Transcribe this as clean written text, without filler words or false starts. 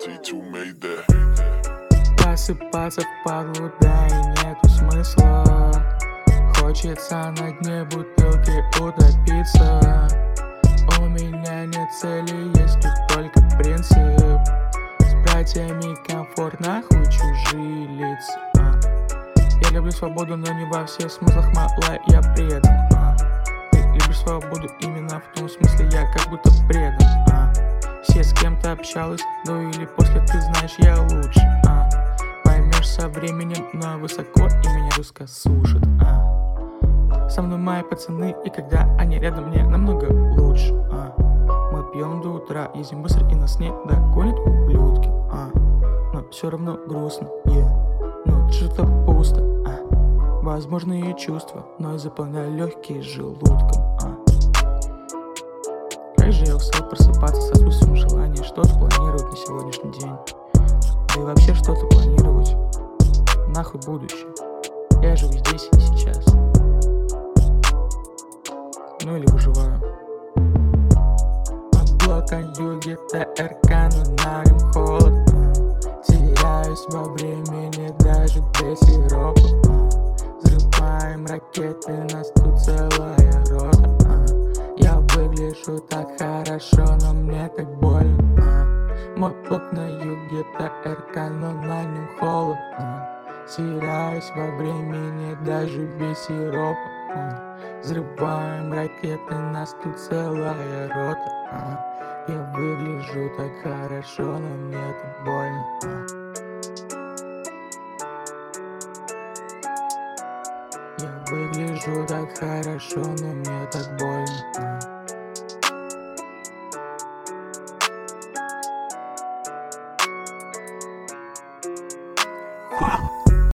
T2 made that. Просыпаться впадлу, да и нету смысла. Хочется на дне бутылки утопиться. У меня нет цели, есть тут только принцип. С братьями комфортно, хуй чужие лица. Я люблю свободу, но не во всех смыслах, мало я предан. Ты любишь свободу именно в том смысле, я как будто предан. Все с кем-то общалась, до или после, ты знаешь, я лучше. Поймешь со временем, но высоко и меня жестко сушит. Со мной мои пацаны, и когда они рядом, мне намного лучше. Мы пьем до утра, ездим быстро и нас не догонят ублюдки. Но все равно грустно, но что-то пусто. Возможные чувства, но я заполняю легкие желудком. Как же я устал просыпаться с отсутствием желания что-то планировать на сегодняшний день. Да и вообще что-то планировать. Нахуй будущее. Я живу здесь и сейчас. Ну или выживаю. Облакаю ГТРК, но на нем холодно. Теряюсь во времени даже без сиропа. Взрываем ракеты, нас тут целая рота. Я выгляжу так хорошо, но мне так больно. Мой блок на юге ТРК, но на нем холодно. Теряюсь во времени даже без сиропа. Взрываем ракеты, нас тут целая рота. Я выгляжу так хорошо, но мне так больно. Я выгляжу так хорошо, но мне так больно.